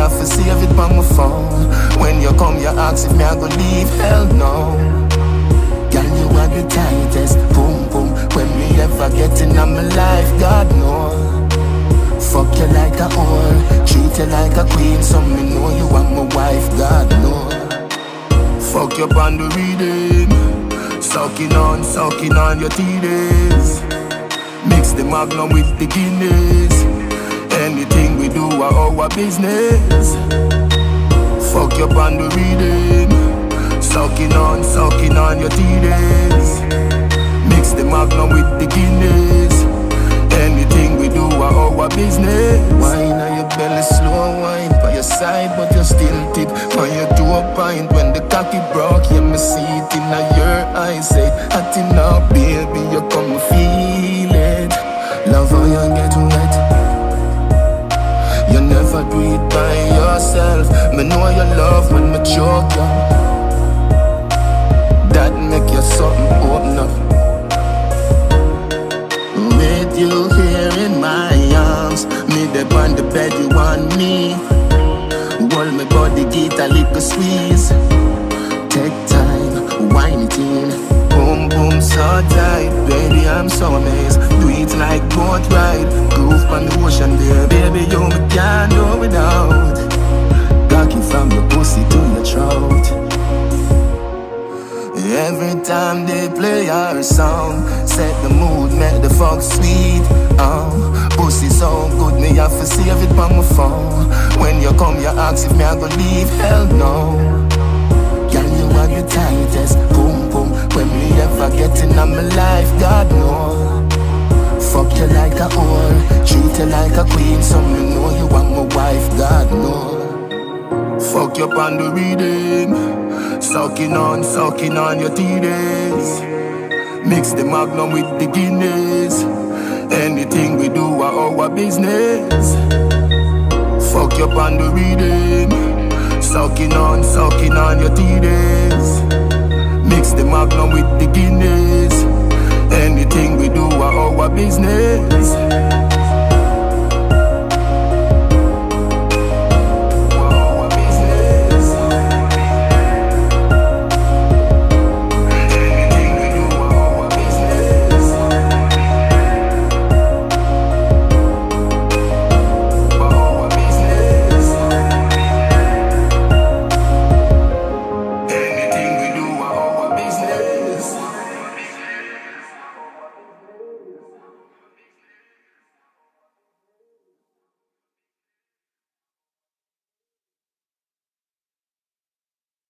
have to save it on my phone. When you come, you ask if me I go leave. Hell no. Girl, you are the tightest. Boom, boom. When me ever get in my life, God know. Fuck you like a whore, treat you like a queen. So me know you are my wife, God know. Fuck you on the reading, sucking on your titties. Mix the Magnum with the Guinness. Anything we do are our business. Fuck you on the reading, sucking on your titties. Mix the Magnum with the Guinness. Anything we do are our business. Wine on your belly, slow wine by your side, but you still tip on your toe pint. When the cocky broke, you me see it in your eyes. Say, hot enough, baby, you come feel it. Love how you get wet. You never do it by yourself. Me know you love when me choke you. That make you something open up. With you here in my arms, me there on the bed, you want me. Hold my body, get a little squeeze. Take time, wine it in. Boom, boom, so tight. Baby, I'm so amazed. Do it like boat ride. Groove on the ocean there. Baby, you me can't do without. Cocky from your pussy to your throat. Every time they play our song, set the mood, make the fuck sweet. Pussy so good, me have to save it on my phone. When you come, you ask if me I go leave. Hell no. Girl, you are the tightest. Boom, boom. When me ever get in my life, God know. Fuck you like a whore, treat you like a queen. So me know you are my wife, God know. Fuck you on the reading, sucking on your titties. Mix the Magnum with the Guinness. Anything we do are our business. Fuck you on the reading, sucking on your titties. Mix the Magnum with the Guinness. Anything we do are our business.